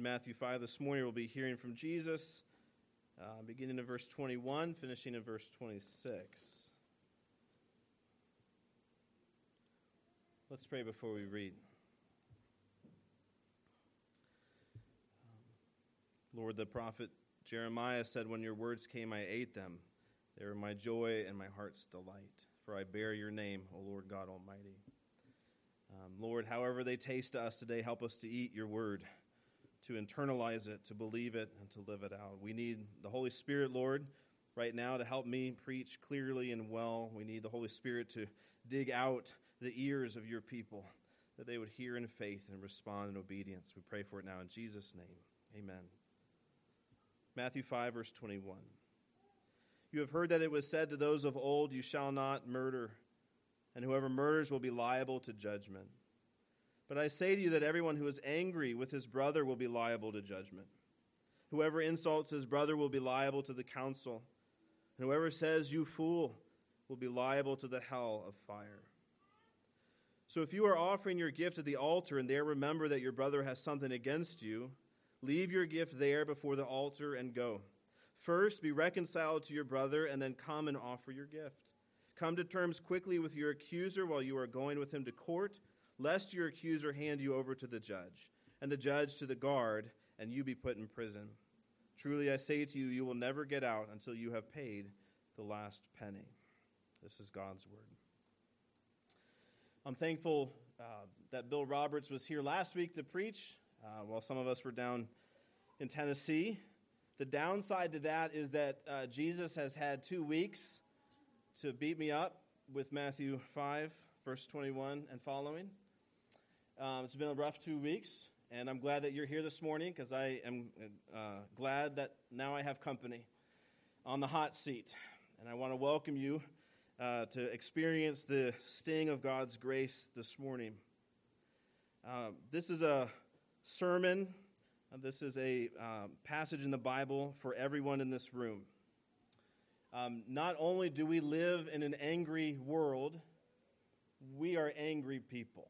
in Matthew 5 this morning. We'll be hearing from Jesus, beginning in verse 21, finishing in verse 26. Let's pray before we read. Lord, the prophet Jeremiah said, "When your words came, I ate them. They were my joy and my heart's delight. For I bear your name, O Lord God Almighty." Lord, however they taste to us today, help us to eat your word, to internalize it, to believe it, and to live it out. We need the Holy Spirit, Lord, right now to help me preach clearly and well. We need the Holy Spirit to dig out the ears of your people, that they would hear in faith and respond in obedience. We pray for it now in Jesus' name. Amen. Matthew 5, verse 21. You have heard that it was said to those of old, "You shall not murder, and whoever murders will be liable to judgment." But I say to you that everyone who is angry with his brother will be liable to judgment. Whoever insults his brother will be liable to the council, and whoever says, "You fool," will be liable to the hell of fire. So if you are offering your gift at the altar and there remember that your brother has something against you, leave your gift there before the altar and go. First, be reconciled to your brother, and then come and offer your gift. Come to terms quickly with your accuser while you are going with him to court, lest your accuser hand you over to the judge, and the judge to the guard, and you be put in prison. Truly I say to you, you will never get out until you have paid the last penny. This is God's word. I'm thankful that Bill Roberts was here last week to preach, while some of us were down in Tennessee. The downside to that is that Jesus has had 2 weeks to beat me up with Matthew 5, verse 21 and following. It's been a rough 2 weeks, and I'm glad that you're here this morning because I am glad that now I have company on the hot seat. And I want to welcome you to experience the sting of God's grace this morning. This is a sermon. This is a passage in the Bible for everyone in this room. Not only do we live in an angry world, we are angry people.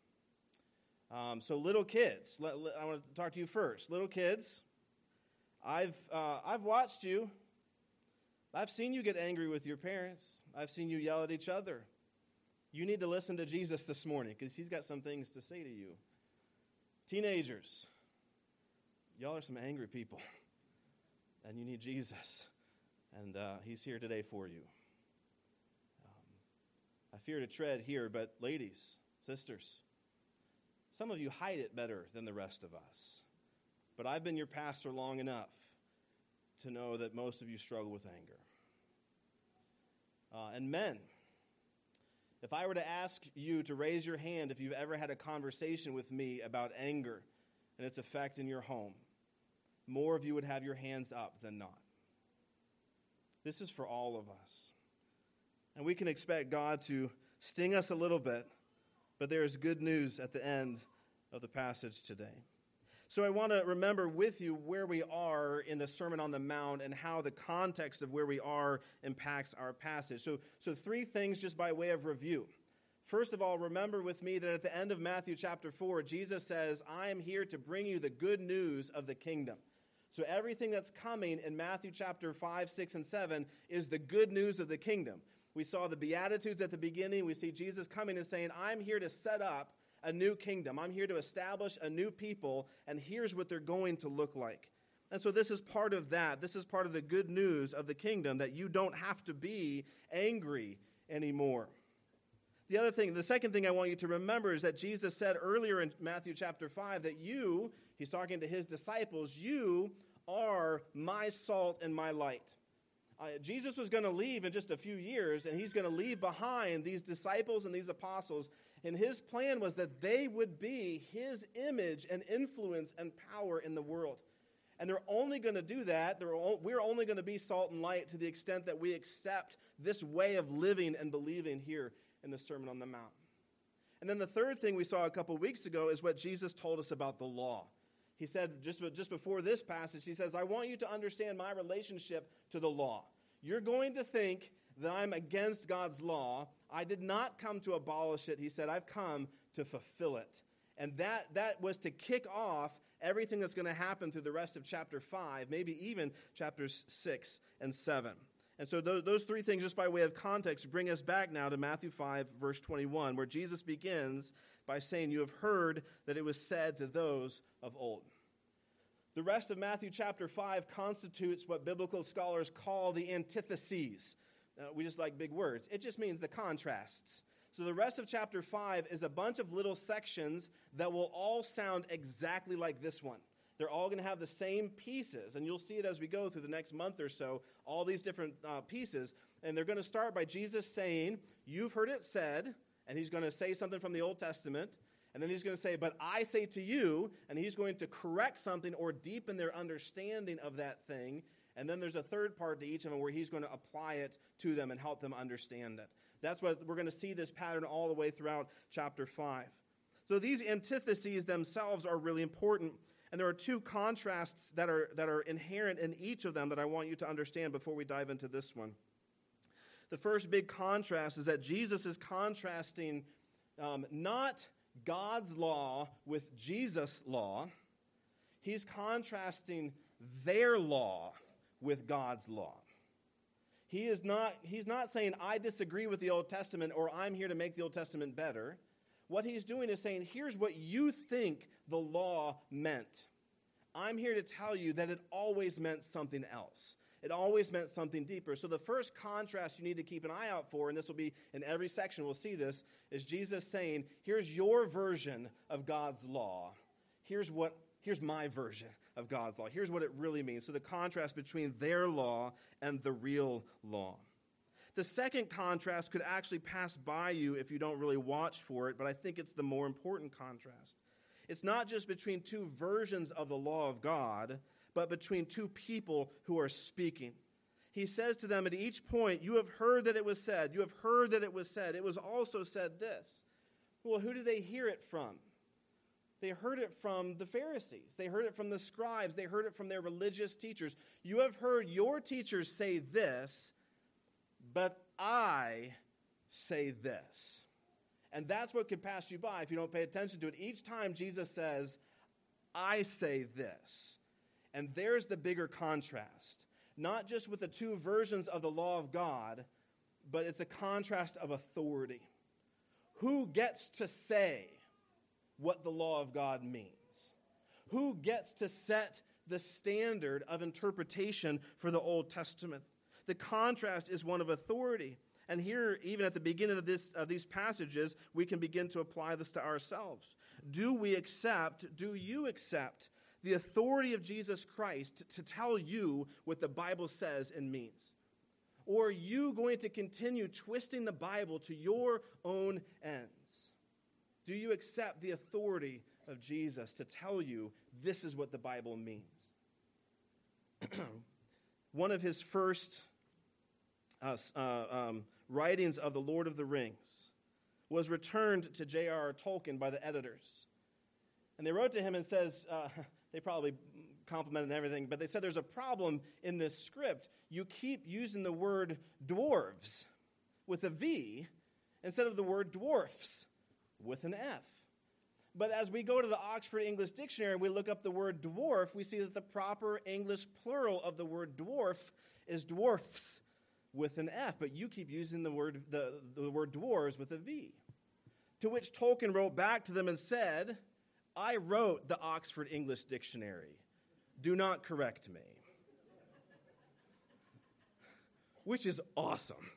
So little kids, I want to talk to you first. Little kids, I've watched you. I've seen you get angry with your parents. I've seen you yell at each other. You need to listen to Jesus this morning because he's got some things to say to you. Teenagers, y'all are some angry people, and you need Jesus, and he's here today for you. I fear to tread here, but ladies, sisters, some of you hide it better than the rest of us, but I've been your pastor long enough to know that most of you struggle with anger. And men, if I were to ask you to raise your hand if you've ever had a conversation with me about anger and its effect in your home, more of you would have your hands up than not. This is for all of us. And we can expect God to sting us a little bit, but there is good news at the end of the passage today. So I want to remember with you where we are in the Sermon on the Mount and how the context of where we are impacts our passage. So 3 things just by way of review. First of all, remember with me that at the end of Matthew chapter 4, Jesus says, "I am here to bring you the good news of the kingdom." So everything that's coming in Matthew chapter 5, 6, and 7 is the good news of the kingdom. We saw the Beatitudes at the beginning. We see Jesus coming and saying, "I'm here to set up a new kingdom. I'm here to establish a new people, and here's what they're going to look like." And so this is part of that. This is part of the good news of the kingdom, that you don't have to be angry anymore. The second thing I want you to remember is that Jesus said earlier in Matthew chapter 5 that he's talking to his disciples, you are my salt and my light. Jesus was going to leave in just a few years, and he's going to leave behind these disciples and these apostles, and his plan was that they would be his image and influence and power in the world. And they're only going to do that, we're only going to be salt and light to the extent that we accept this way of living and believing here in the Sermon on the Mount. And then the third thing we saw a couple weeks ago is what Jesus told us about the law. He said, just before this passage, he says, "I want you to understand my relationship to the law. You're going to think that I'm against God's law. I did not come to abolish it." He said, "I've come to fulfill it." And that was to kick off everything that's going to happen through the rest of chapter 5, maybe even chapters 6 and 7. And so those three things, just by way of context, bring us back now to Matthew 5, verse 21, where Jesus begins by saying, "You have heard that it was said to those of old." The rest of Matthew chapter 5 constitutes what biblical scholars call the antitheses. We just like big words. It just means the contrasts. So the rest of chapter 5 is a bunch of little sections that will all sound exactly like this one. They're all going to have the same pieces, and you'll see it as we go through the next month or so, all these different pieces. And they're going to start by Jesus saying, "You've heard it said," and he's going to say something from the Old Testament. And then he's going to say, "But I say to you," and he's going to correct something or deepen their understanding of that thing. And then there's a third part to each of them where he's going to apply it to them and help them understand it. That's what we're going to see this pattern all the way throughout chapter 5. So these antitheses themselves are really important. And there are two contrasts that are inherent in each of them that I want you to understand before we dive into this one. The first big contrast is that Jesus is contrasting not God's law with Jesus' law. He's contrasting their law with God's law. He's not saying, "I disagree with the Old Testament," or "I'm here to make the Old Testament better." What he's doing is saying, "Here's what you think the law meant. I'm here to tell you that it always meant something else. It always meant something deeper." So the first contrast you need to keep an eye out for, and this will be in every section, we'll see this, is Jesus saying, "Here's your version of God's law. Here's my version of God's law. Here's what it really means." So the contrast between their law and the real law. The second contrast could actually pass by you if you don't really watch for it, but I think it's the more important contrast. It's not just between two versions of the law of God, but between two people who are speaking. He says to them at each point, "You have heard that it was said. You have heard that it was said. It was also said this." Well, who did they hear it from? They heard it from the Pharisees. They heard it from the scribes. They heard it from their religious teachers. "You have heard your teachers say this, but I say this." And that's what could pass you by if you don't pay attention to it. Each time Jesus says, "I say this." And there's the bigger contrast. Not just with the two versions of the law of God, but it's a contrast of authority. Who gets to say what the law of God means? Who gets to set the standard of interpretation for the Old Testament? The contrast is one of authority. And here, even at the beginning of these passages, we can begin to apply this to ourselves. Do you accept the authority of Jesus Christ to tell you what the Bible says and means? Or are you going to continue twisting the Bible to your own ends? Do you accept the authority of Jesus to tell you this is what the Bible means? One of his first writings of The Lord of the Rings was returned to J.R.R. Tolkien by the editors. And they wrote to him and says, they probably complimented everything, but they said there's a problem in this script. You keep using the word dwarves with a V instead of the word dwarfs with an F. But as we go to the Oxford English Dictionary and we look up the word dwarf, we see that the proper English plural of the word dwarf is dwarfs with an F, but you keep using the word dwarves with a V. To which Tolkien wrote back to them and said, "I wrote the Oxford English Dictionary. Do not correct me." Which is awesome.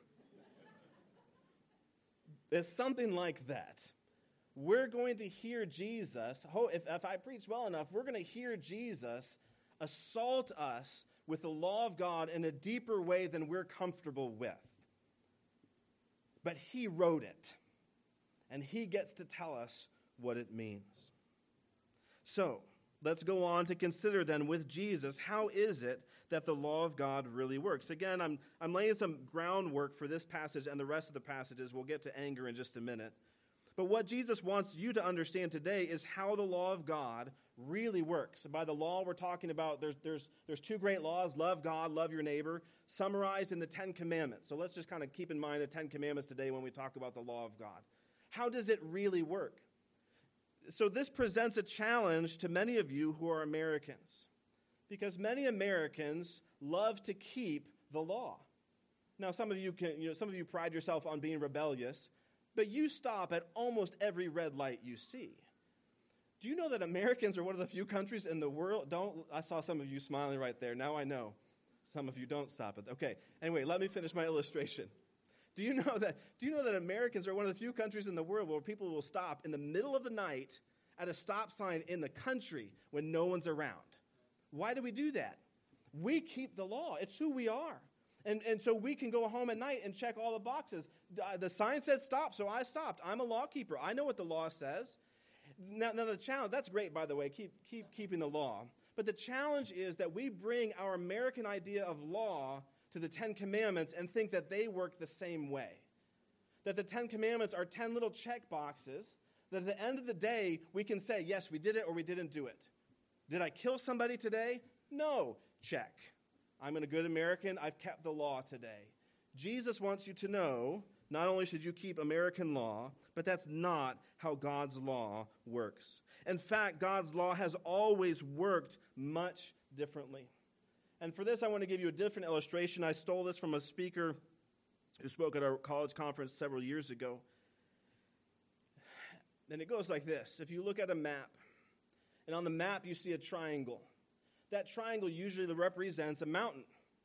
It's something like that. We're going to hear Jesus, if I preach well enough, we're going to hear Jesus assault us with the law of God in a deeper way than we're comfortable with. But he wrote it, and he gets to tell us what it means. So, let's go on to consider then with Jesus, how is it that the law of God really works? Again, I'm laying some groundwork for this passage and the rest of the passages. We'll get to anger in just a minute. But what Jesus wants you to understand today is how the law of God really works. And by the law, we're talking about there's two great laws: love God, love your neighbor, summarized in the 10 Commandments. So let's just kind of keep in mind the 10 Commandments today when we talk about the law of God. How does it really work? So this presents a challenge to many of you who are Americans, because many Americans love to keep the law. Now, some of you pride yourself on being rebellious, but you stop at almost every red light you see. Do you know that Americans are one of the few countries in the world? I saw some of you smiling right there. Now I know. Some of you don't stop it. Okay. Anyway, let me finish my illustration. Do you know that Americans are one of the few countries in the world where people will stop in the middle of the night at a stop sign in the country when no one's around? Why do we do that? We keep the law. It's who we are. And so we can go home at night and check all the boxes. The sign said stop, so I stopped. I'm a law keeper. I know what the law says. Now the challenge, that's great, by the way, keep keeping the law. But the challenge is that we bring our American idea of law to the Ten Commandments and think that they work the same way. That the Ten Commandments are 10 little check boxes that at the end of the day, we can say, yes, we did it or we didn't do it. Did I kill somebody today? No. Check. I'm a good American. I've kept the law today. Jesus wants you to know, not only should you keep American law, but that's not how God's law works. In fact, God's law has always worked much differently. And for this, I want to give you a different illustration. I stole this from a speaker who spoke at our college conference several years ago. And it goes like this. If you look at a map, and on the map you see a triangle, that triangle usually represents a mountain,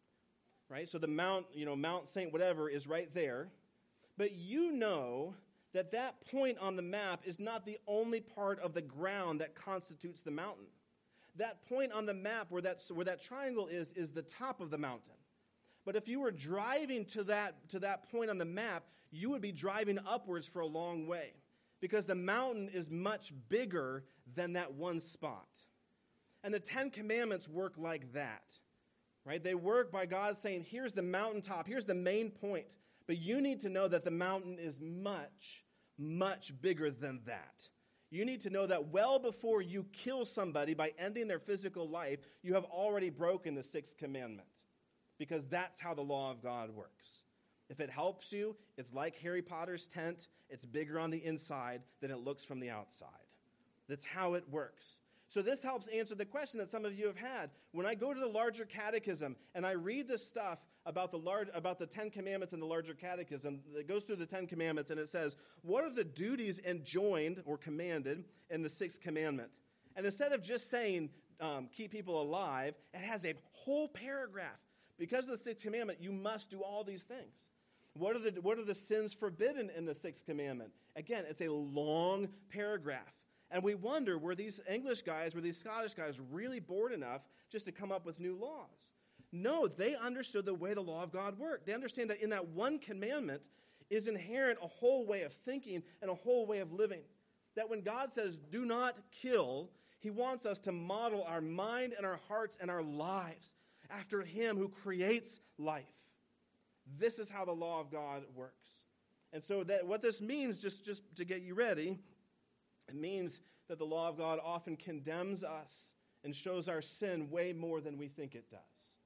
right? So the Mount St. whatever is right there. But you know that that point on the map is not the only part of the ground that constitutes the mountain. That point on the map where that triangle is the top of the mountain. But if you were driving to that point on the map, you would be driving upwards for a long way because the mountain is much bigger than that one spot. And the Ten Commandments work like that, right? They work by God saying, here's the mountaintop, here's the main point. But you need to know that the mountain is much, much bigger than that. You need to know that well before you kill somebody by ending their physical life, you have already broken the sixth commandment. Because that's how the law of God works. If it helps you, it's like Harry Potter's tent. It's bigger on the inside than it looks from the outside. That's how it works. So this helps answer the question that some of you have had. When I go to the larger catechism and I read this stuff about the Ten Commandments in the larger catechism, it goes through the Ten Commandments and it says, what are the duties enjoined or commanded in the sixth commandment? And instead of just saying, keep people alive, it has a whole paragraph. Because of the sixth commandment, you must do all these things. What are the sins forbidden in the sixth commandment? Again, it's a long paragraph. And we wonder, were these English guys, were these Scottish guys really bored enough just to come up with new laws? No, they understood the way the law of God worked. They understand that in that one commandment is inherent a whole way of thinking and a whole way of living. That when God says, do not kill, he wants us to model our mind and our hearts and our lives after him who creates life. This is how the law of God works. And so that what this means, just to get you ready, it means that the law of God often condemns us and shows our sin way more than we think it does.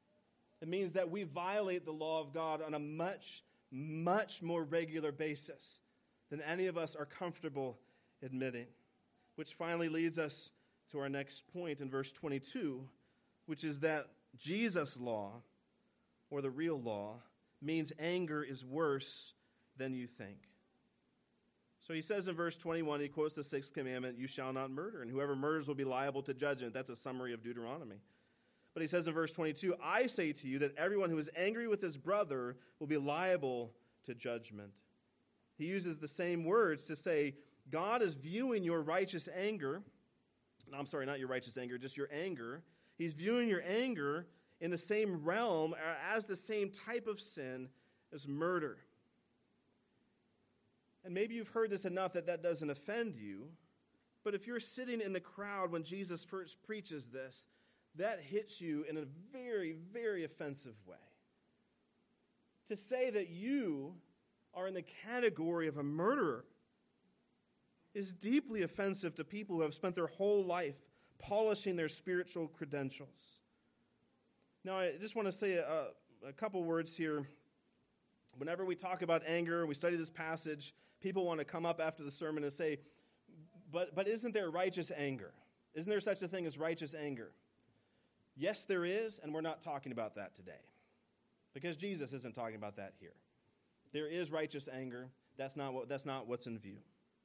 It means that we violate the law of God on a much, much more regular basis than any of us are comfortable admitting. Which finally leads us to our next point in verse 22, which is that Jesus' law, or the real law, means anger is worse than you think. So he says in verse 21, he quotes the sixth commandment, you shall not murder, and whoever murders will be liable to judgment. That's a summary of Deuteronomy. But he says in verse 22, I say to you that everyone who is angry with his brother will be liable to judgment. He uses the same words to say, God is viewing your righteous anger. I'm sorry, not your righteous anger, just your anger. He's viewing your anger in the same realm as the same type of sin as murder. And maybe you've heard this enough that doesn't offend you, but if you're sitting in the crowd when Jesus first preaches this, that hits you in a very, very offensive way. To say that you are in the category of a murderer is deeply offensive to people who have spent their whole life polishing their spiritual credentials. Now, I just want to say a couple words here. Whenever we talk about anger, we study this passage, people want to come up after the sermon and say, But isn't there righteous anger? Isn't there such a thing as righteous anger? Yes, there is, and we're not talking about that today. Because Jesus isn't talking about that here. There is righteous anger. That's not what's in view.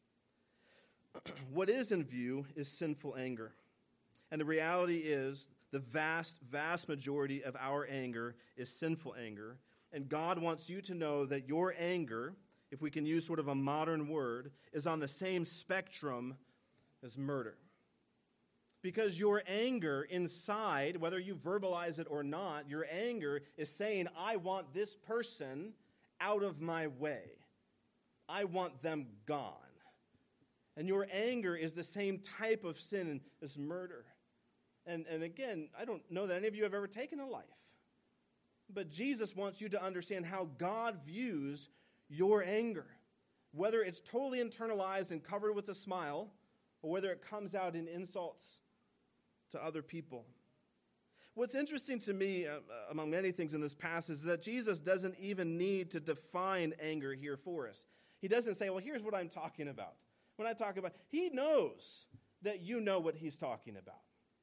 What is in view is sinful anger. And the reality is the vast, vast majority of our anger is sinful anger. And God wants you to know that your anger, if we can use sort of a modern word, is on the same spectrum as murder. Because your anger inside, whether you verbalize it or not, your anger is saying, I want this person out of my way. I want them gone. And your anger is the same type of sin as murder. And again, I don't know that any of you have ever taken a life. But Jesus wants you to understand how God views your anger. Whether it's totally internalized and covered with a smile, or whether it comes out in insults to other people. What's interesting to me, among many things in this passage, is that Jesus doesn't even need to define anger here for us. He doesn't say, well, here's what I'm talking about. When I talk about, he knows that you know what he's talking about.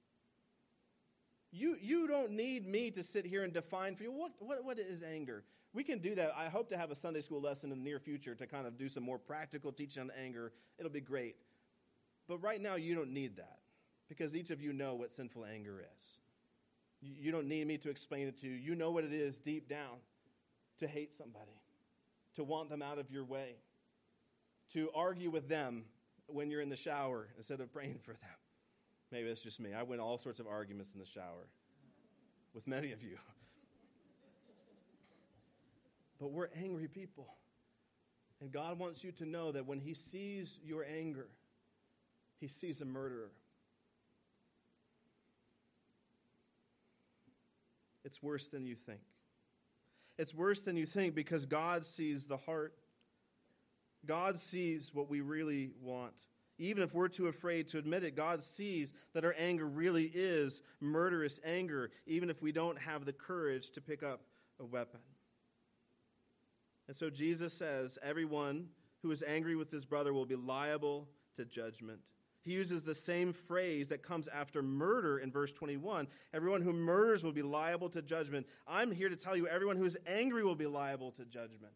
You don't need me to sit here and define for you, what is anger? We can do that. I hope to have a Sunday school lesson in the near future to kind of do some more practical teaching on anger. It'll be great. But right now, you don't need that, because each of you know what sinful anger is. You don't need me to explain it to you. You know what it is deep down to hate somebody, to want them out of your way, to argue with them when you're in the shower instead of praying for them. Maybe it's just me. I win all sorts of arguments in the shower with many of you. But we're angry people. And God wants you to know that when he sees your anger, he sees a murderer. It's worse than you think. It's worse than you think because God sees the heart. God sees what we really want. Even if we're too afraid to admit it, God sees that our anger really is murderous anger, even if we don't have the courage to pick up a weapon. And so Jesus says, everyone who is angry with his brother will be liable to judgment. He uses the same phrase that comes after murder in verse 21. Everyone who murders will be liable to judgment. I'm here to tell you, everyone who is angry will be liable to judgment.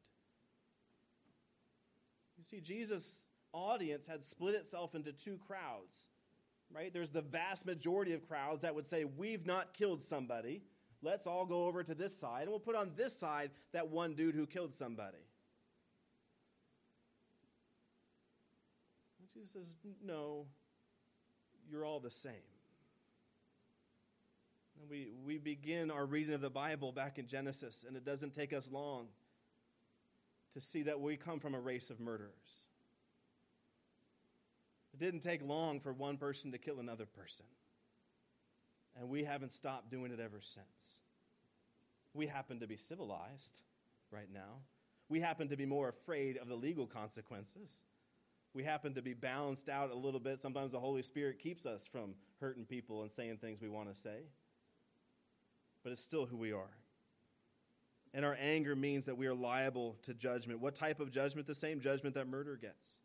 You see, Jesus' audience had split itself into two crowds, right? There's the vast majority of crowds that would say, we've not killed somebody. Let's all go over to this side, and we'll put on this side that one dude who killed somebody. And Jesus says, no, you're all the same. And we begin our reading of the Bible back in Genesis, and it doesn't take us long to see that we come from a race of murderers. It didn't take long for one person to kill another person. And we haven't stopped doing it ever since. We happen to be civilized right now. We happen to be more afraid of the legal consequences. We happen to be balanced out a little bit. Sometimes the Holy Spirit keeps us from hurting people and saying things we want to say. But it's still who we are. And our anger means that we are liable to judgment. What type of judgment? The same judgment that murder gets.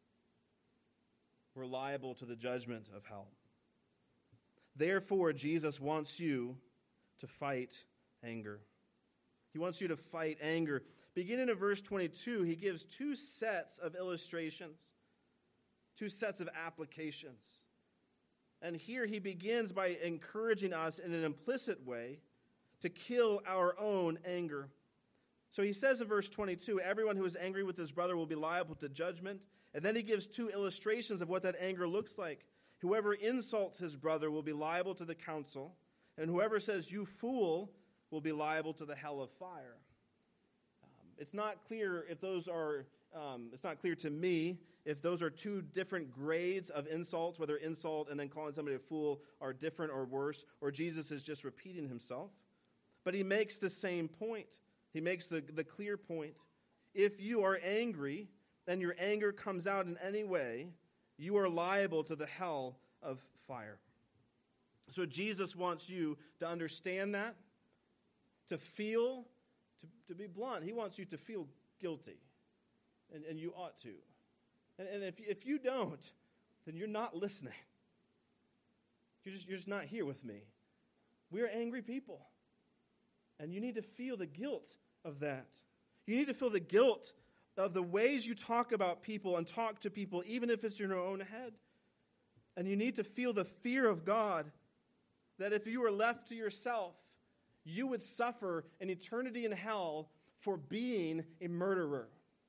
We're liable to the judgment of hell. Therefore, Jesus wants you to fight anger. He wants you to fight anger. Beginning in verse 22, he gives two sets of illustrations, two sets of applications. And here he begins by encouraging us in an implicit way to kill our own anger. So he says in verse 22, everyone who is angry with his brother will be liable to judgment. And then he gives two illustrations of what that anger looks like. Whoever insults his brother will be liable to the council, and whoever says, you fool, will be liable to the hell of fire. It's not clear if those are, it's not clear to me if those are two different grades of insults, whether insult and then calling somebody a fool are different or worse, or Jesus is just repeating himself. But he makes the same point. He makes the clear point. If you are angry, and your anger comes out in any way, you are liable to the hell of fire. So Jesus wants you to understand that, to feel, to be blunt. He wants you to feel guilty, and you ought to. And if you don't, then you're not listening. You're just not here with me. We are angry people. And you need to feel the guilt of that. You need to feel the guilt of the ways you talk about people and talk to people, even if it's in your own head. And you need to feel the fear of God that if you were left to yourself, you would suffer an eternity in hell for being a murderer.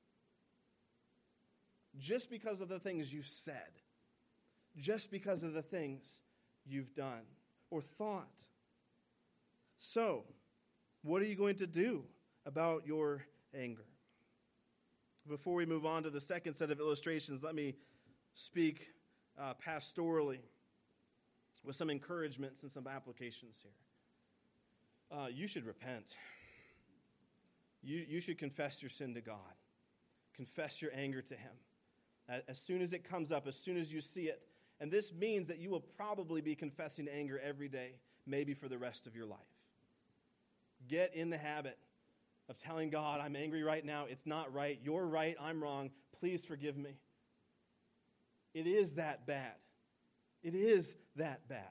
Just because of the things you've said. Just because of the things you've done or thought. So, what are you going to do about your anger? Before we move on to the second set of illustrations, let me speak pastorally with some encouragements and some applications here. You should repent. You should confess your sin to God. Confess your anger to Him. As soon as it comes up, as soon as you see it. And this means that you will probably be confessing anger every day, maybe for the rest of your life. Get in the habit of telling God, I'm angry right now. It's not right. You're right. I'm wrong. Please forgive me. It is that bad. It is that bad.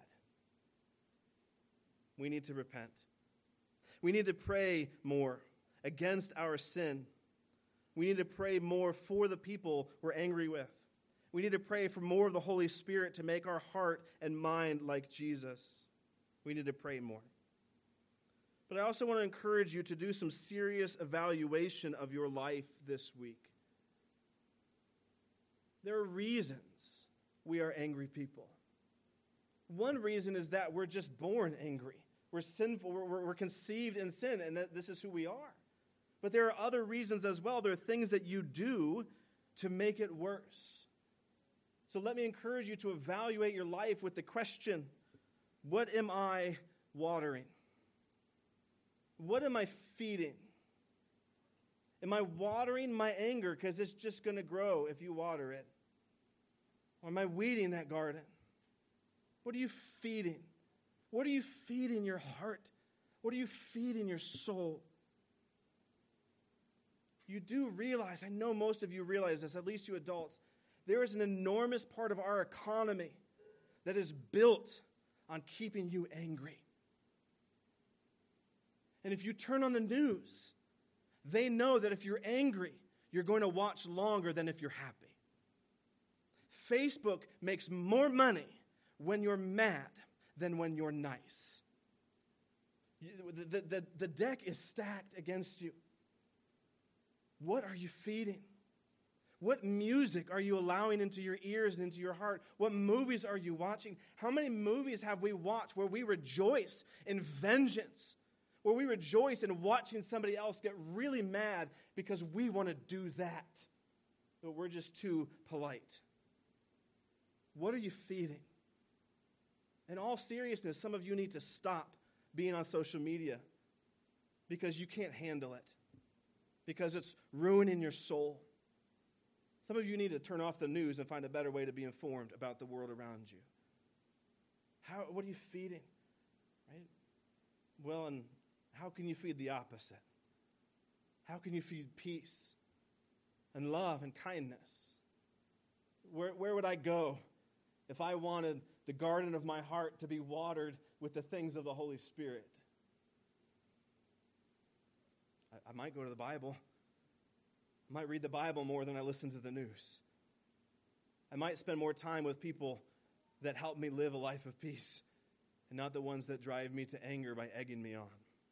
We need to repent. We need to pray more against our sin. We need to pray more for the people we're angry with. We need to pray for more of the Holy Spirit to make our heart and mind like Jesus. We need to pray more. But I also want to encourage you to do some serious evaluation of your life this week. There are reasons we are angry people. One reason is that we're just born angry. We're sinful. We're conceived in sin, and that this is who we are. But there are other reasons as well. There are things that you do to make it worse. So let me encourage you to evaluate your life with the question, what am I watering? What am I feeding? Am I watering my anger because it's just going to grow if you water it? Or am I weeding that garden? What are you feeding? What are you feeding your heart? What are you feeding your soul? You do realize, I know most of you realize this, at least you adults, there is an enormous part of our economy that is built on keeping you angry. And if you turn on the news, they know that if you're angry, you're going to watch longer than if you're happy. Facebook makes more money when you're mad than when you're nice. The deck is stacked against you. What are you feeding? What music are you allowing into your ears and into your heart? What movies are you watching? How many movies have we watched where we rejoice in vengeance? Where we rejoice in watching somebody else get really mad because we want to do that. But we're just too polite. What are you feeding? In all seriousness, some of you need to stop being on social media because you can't handle it. Because it's ruining your soul. Some of you need to turn off the news and find a better way to be informed about the world around you. What are you feeding? Right? Well, and how can you feed the opposite? How can you feed peace and love and kindness? Where would I go if I wanted the garden of my heart to be watered with the things of the Holy Spirit? I might go to the Bible. I might read the Bible more than I listen to the news. I might spend more time with people that help me live a life of peace and not the ones that drive me to anger by egging me on.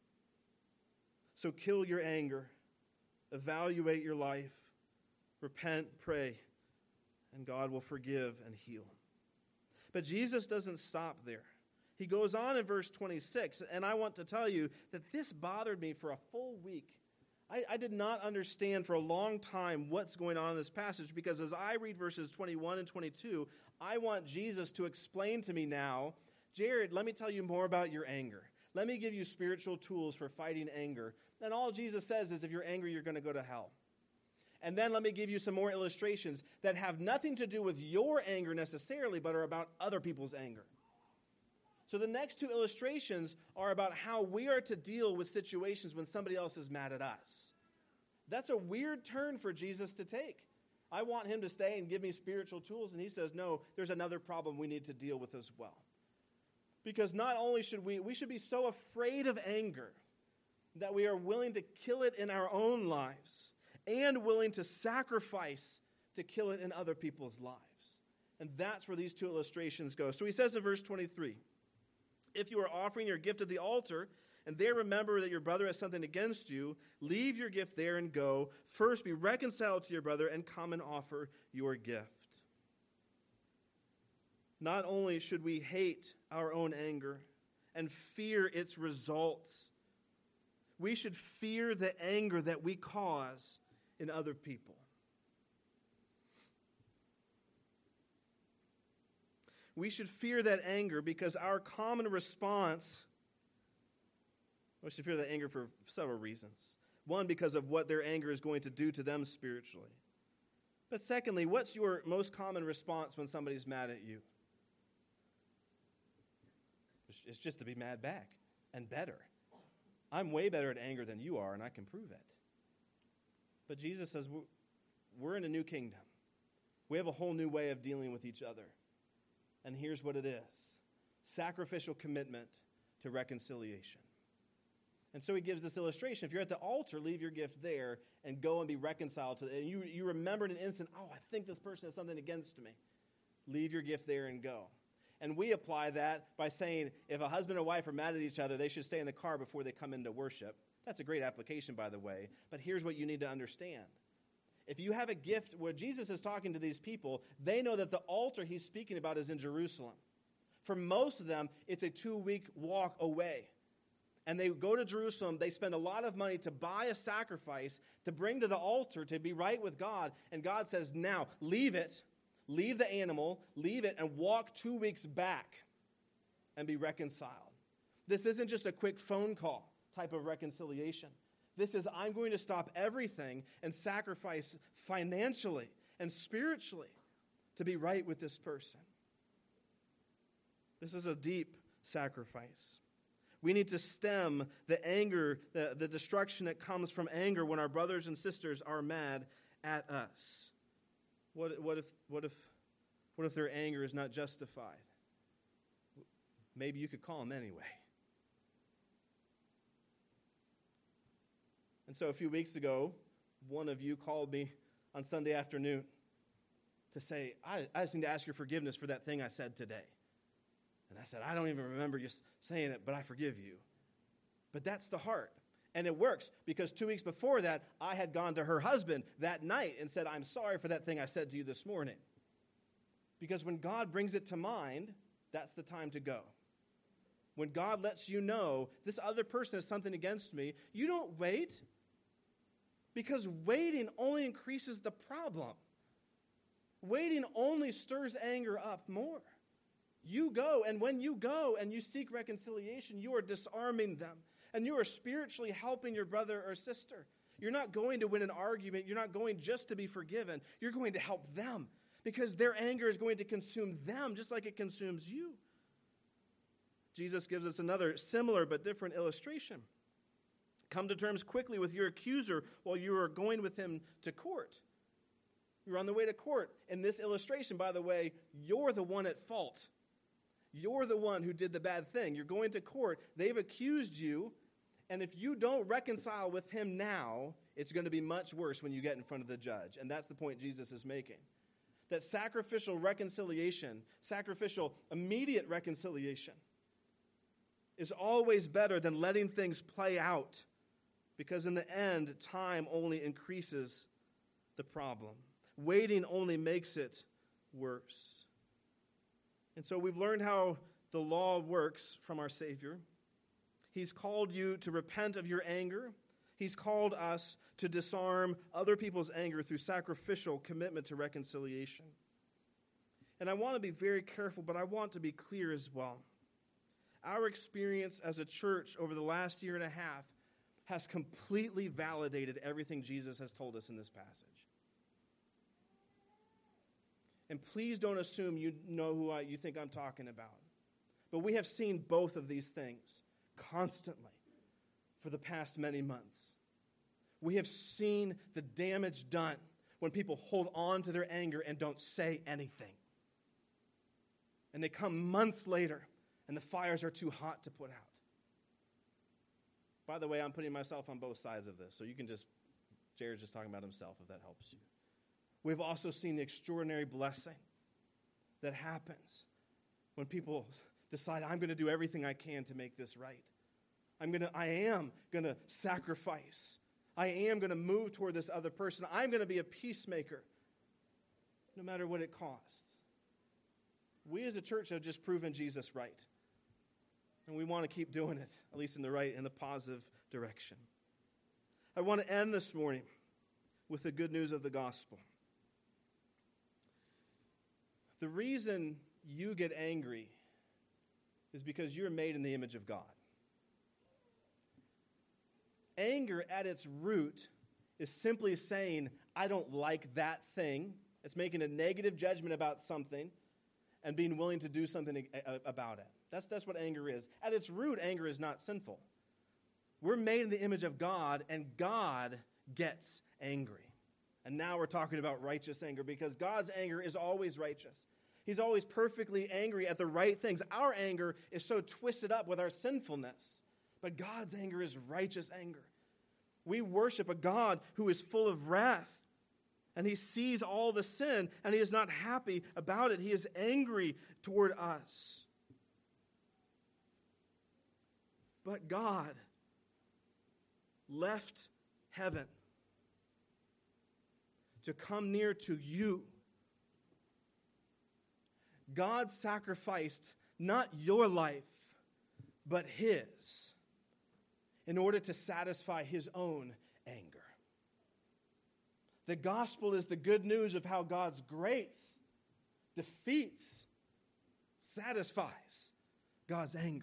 So kill your anger, evaluate your life, repent, pray, and God will forgive and heal. But Jesus doesn't stop there. He goes on in verse 26, and I want to tell you that this bothered me for a full week. I did not understand for a long time what's going on in this passage, because as I read verses 21 and 22, I want Jesus to explain to me now, Jared, let me tell you more about your anger. Let me give you spiritual tools for fighting anger. And all Jesus says is if you're angry, you're going to go to hell. And then let me give you some more illustrations that have nothing to do with your anger necessarily, but are about other people's anger. So the next two illustrations are about how we are to deal with situations when somebody else is mad at us. That's a weird turn for Jesus to take. I want him to stay and give me spiritual tools. And he says, no, there's another problem we need to deal with as well. Because not only should we should be so afraid of anger that we are willing to kill it in our own lives and willing to sacrifice to kill it in other people's lives. And that's where these two illustrations go. So he says in verse 23, if you are offering your gift at the altar and there remember that your brother has something against you, leave your gift there and go. First be reconciled to your brother and come and offer your gift. Not only should we hate our own anger and fear its results, we should fear the anger that we cause in other people. We should fear that anger because our common response, we should fear that anger for several reasons. One, because of what their anger is going to do to them spiritually. But secondly, what's your most common response when somebody's mad at you? It's just to be mad back and better. I'm way better at anger than you are, and I can prove it. But Jesus says we're in a new kingdom. We have a whole new way of dealing with each other. And here's what it is. Sacrificial commitment to reconciliation. And so he gives this illustration. If you're at the altar, leave your gift there and go and be reconciled to it. And you remember in an instant, I think this person has something against me. Leave your gift there and go. And we apply that by saying if a husband and wife are mad at each other, they should stay in the car before they come into worship. That's a great application, by the way. But here's what you need to understand. If you have a gift where Jesus is talking to these people, they know that the altar he's speaking about is in Jerusalem. For most of them, it's a 2-week walk away. And they go to Jerusalem, they spend a lot of money to buy a sacrifice to bring to the altar to be right with God. And God says, now, leave it. Leave the animal, leave it, and walk 2 weeks back and be reconciled. This isn't just a quick phone call type of reconciliation. This is, I'm going to stop everything and sacrifice financially and spiritually to be right with this person. This is a deep sacrifice. We need to stem the anger, the destruction that comes from anger when our brothers and sisters are mad at us. What if their anger is not justified? Maybe you could call them anyway. And so a few weeks ago, one of you called me on Sunday afternoon to say, I just need to ask your forgiveness for that thing I said today. And I said, I don't even remember you saying it, but I forgive you. But that's the heart. And it works because 2 weeks before that, I had gone to her husband that night and said, I'm sorry for that thing I said to you this morning. Because when God brings it to mind, that's the time to go. When God lets you know this other person has something against me, you don't wait. Because waiting only increases the problem. Waiting only stirs anger up more. You go, and when you go and you seek reconciliation, you are disarming them. And you are spiritually helping your brother or sister. You're not going to win an argument. You're not going just to be forgiven. You're going to help them because their anger is going to consume them just like it consumes you. Jesus gives us another similar but different illustration. Come to terms quickly with your accuser while you are going with him to court. You're on the way to court. In this illustration, by the way, you're the one at fault. You're the one who did the bad thing. You're going to court. They've accused you. And if you don't reconcile with him now, it's going to be much worse when you get in front of the judge. And that's the point Jesus is making. That sacrificial reconciliation, sacrificial immediate reconciliation, is always better than letting things play out. Because in the end, time only increases the problem. Waiting only makes it worse. And so we've learned how the law works from our Savior. He's called you to repent of your anger. He's called us to disarm other people's anger through sacrificial commitment to reconciliation. And I want to be very careful, but I want to be clear as well. Our experience as a church over the last year and a half has completely validated everything Jesus has told us in this passage. And please don't assume you know who you think I'm talking about. But we have seen both of these things constantly for the past many months. We have seen the damage done when people hold on to their anger and don't say anything. And they come months later, and the fires are too hot to put out. By the way, I'm putting myself on both sides of this, so you can just, Jared's just talking about himself, if that helps you. We've also seen the extraordinary blessing that happens when people decide, I'm going to do everything I can to make this right. I am going to sacrifice. I am going to move toward this other person. I'm going to be a peacemaker, no matter what it costs. We as a church have just proven Jesus right. And we want to keep doing it, at least in the positive direction. I want to end this morning with the good news of the gospel. The reason you get angry is because you're made in the image of God. Anger at its root is simply saying, I don't like that thing. It's making a negative judgment about something and being willing to do something about it. That's what anger is. At its root, anger is not sinful. We're made in the image of God, and God gets angry. And now we're talking about righteous anger, because God's anger is always righteous. He's always perfectly angry at the right things. Our anger is so twisted up with our sinfulness, but God's anger is righteous anger. We worship a God who is full of wrath, and he sees all the sin, and he is not happy about it. He is angry toward us. But God left heaven to come near to you. God sacrificed not your life, but his, in order to satisfy his own anger. The gospel is the good news of how God's grace defeats, satisfies God's anger.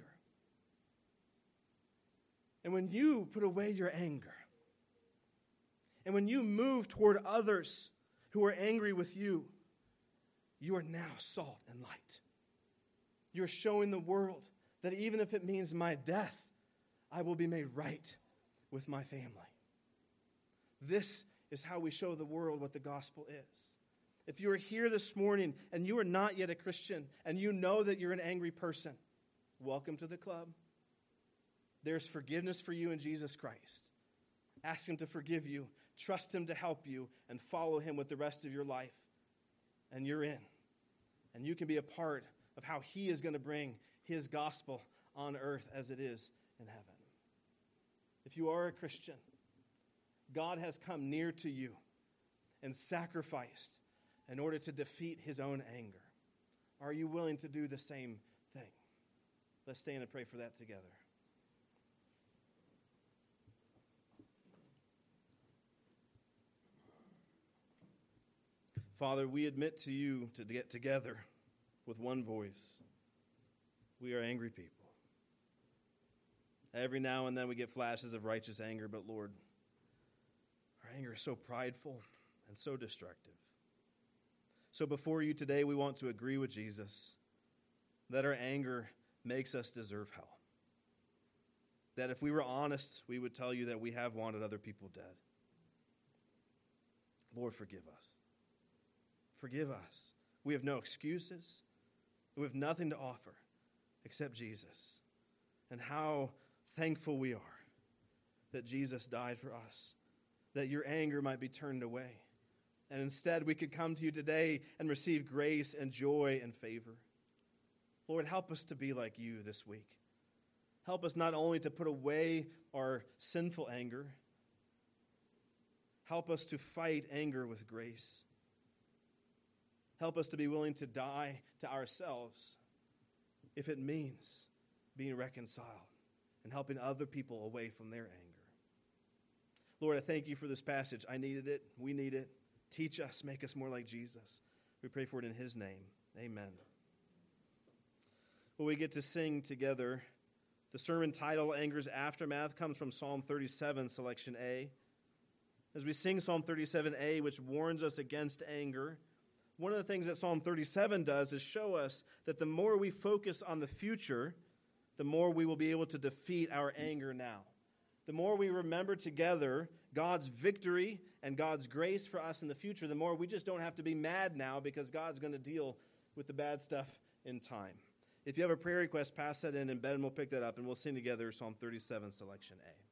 And when you put away your anger, and when you move toward others who are angry with you, you are now salt and light. You're showing the world that even if it means my death, I will be made right with my family. This is how we show the world what the gospel is. If you are here this morning and you are not yet a Christian and you know that you're an angry person, welcome to the club. There's forgiveness for you in Jesus Christ. Ask him to forgive you, trust him to help you, and follow him with the rest of your life. And you're in. And you can be a part of how he is going to bring his gospel on earth as it is in heaven. If you are a Christian, God has come near to you and sacrificed in order to defeat his own anger. Are you willing to do the same thing? Let's stand and pray for that together. Father, we admit to you to get together with one voice. We are angry people. Every now and then we get flashes of righteous anger, but Lord, our anger is so prideful and so destructive. So before you today, we want to agree with Jesus that our anger makes us deserve hell. That if we were honest, we would tell you that we have wanted other people dead. Lord, forgive us. Forgive us. We have no excuses. We have nothing to offer except Jesus. And how thankful we are that Jesus died for us, that your anger might be turned away. And instead we could come to you today and receive grace and joy and favor. Lord, help us to be like you this week. Help us not only to put away our sinful anger, help us to fight anger with grace. Help us to be willing to die to ourselves if it means being reconciled and helping other people away from their anger. Lord, I thank you for this passage. I needed it. We need it. Teach us. Make us more like Jesus. We pray for it in his name. Amen. Well, we get to sing together. The sermon title, Anger's Aftermath, comes from Psalm 37, selection A. As we sing Psalm 37A, which warns us against anger, one of the things that Psalm 37 does is show us that the more we focus on the future, the more we will be able to defeat our anger now. the more we remember together God's victory and God's grace for us in the future, the more we just don't have to be mad now because God's going to deal with the bad stuff in time. If you have a prayer request, pass that in, and Ben will pick that up, and we'll sing together Psalm 37, Selection A.